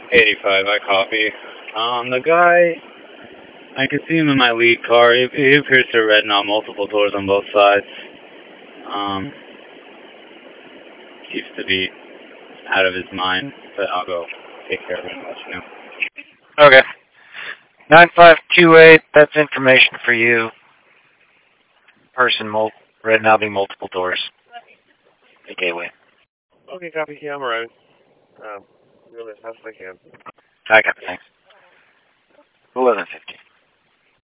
85, I copy. The guy, I can see him in my lead car. He appears to have red now multiple doors on both sides. Seems to be out of his mind, but I'll go take care of it and let you know. Okay. 9528, that's information for you. Person red now being multiple doors. The gateway. Okay, copy. Yeah, I'm around. Doing as fast as I can. I got it, thanks. 1150.